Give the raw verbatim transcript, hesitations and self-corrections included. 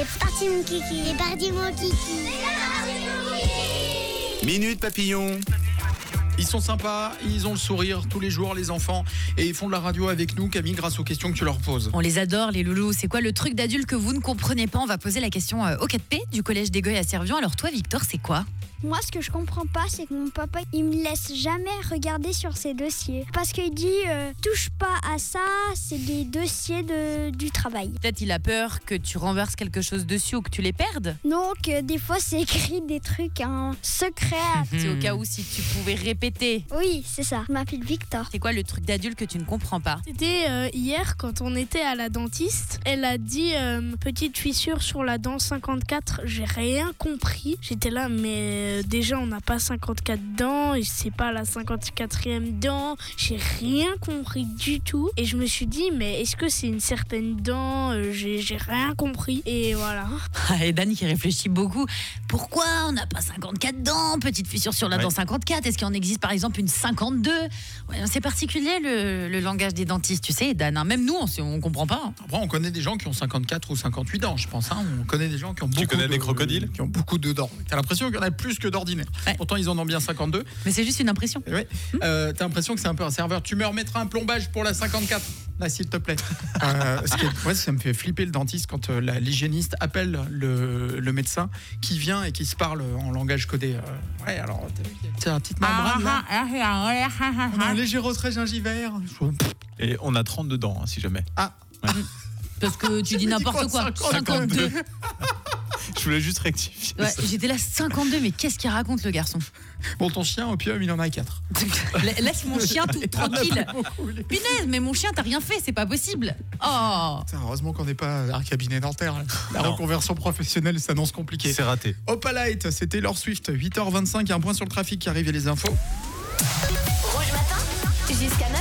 C'est parti mon kiki. C'est parti mon kiki. Minute Papillon. Ils sont sympas, ils ont le sourire tous les jours, les enfants, et ils font de la radio avec nous, Camille, grâce aux questions que tu leur poses. On les adore, les loulous. C'est quoi le truc d'adulte que vous ne comprenez pas? On va poser la question au quatre P du collège d'Égoï à Servion. Alors toi, Victor, c'est quoi? Moi, ce que je comprends pas, c'est que mon papa, il me laisse jamais regarder sur ses dossiers. Parce qu'il dit, euh, touche pas à ça, c'est des dossiers de, du travail. Peut-être il a peur que tu renverses quelque chose dessus ou que tu les perdes. Donc, euh, des fois, c'est écrit des trucs en secret. C'est au cas où si tu pouvais répéter. Oui, c'est ça. Je m'appelle Victor. C'est quoi le truc d'adulte que tu ne comprends pas? C'était euh, hier quand on était à la dentiste. Elle a dit euh, petite fissure sur la dent cinquante-quatre. J'ai rien compris. J'étais là, mais euh, déjà on n'a pas cinquante-quatre dents et c'est pas la cinquante-quatrième dent. J'ai rien compris du tout. Et je me suis dit, mais est-ce que c'est une certaine dent? euh, j'ai, j'ai rien compris. Et voilà. Et Dan qui réfléchit beaucoup. Pourquoi on n'a pas cinquante-quatre dents? Petite fissure sur la Ouais. dent cinquante-quatre. Est-ce qu'il en existe par exemple une cinquante-deux? Ouais, c'est particulier le, le langage des dentistes, tu sais, Dan. Hein. Même nous, on ne comprend pas. Hein. Après, on connaît des gens qui ont cinquante-quatre ou cinquante-huit dents, je pense. Hein. On connaît des gens qui ont beaucoup Tu connais de, des crocodiles qui ont beaucoup de dents. T'as l'impression qu'il y en a plus que d'ordinaire. Ouais. Pourtant, ils en ont bien cinquante-deux. Mais c'est juste une impression. Et ouais. euh, T'as l'impression que c'est un peu un serveur. Tu me remettras un plombage pour la cinquante-quatre, là, s'il te plaît. euh, ce qui est- ouais, ça me fait flipper le dentiste quand euh, la, l'hygiéniste appelle le, le médecin qui vient et qui se parle en langage codé. Euh, ouais, alors, t'as vu, c'est un petit membrane là. On a un léger retrait gingivaire. Et on a trente-deux dents, hein, si jamais. Ah, Parce que tu dis dit n'importe quoi, quoi. cinquante-deux. cinquante-deux. Je voulais juste rectifier. Ouais, ça. j'étais là cinquante-deux, mais qu'est-ce qu'il raconte le garçon? bon, ton chien, opium, il en a quatre. Laisse mon chien tout tranquille. Punaise, mais mon chien, t'as rien fait, c'est pas possible. Oh. Putain, heureusement qu'on n'est pas à un cabinet dentaire. là. La Non. reconversion professionnelle s'annonce compliquée. C'est raté. Opalite, c'était Taylor Swift, huit heures vingt-cinq, un point sur le trafic qui arrive et les infos. Rouge matin, jusqu'à neuf heures.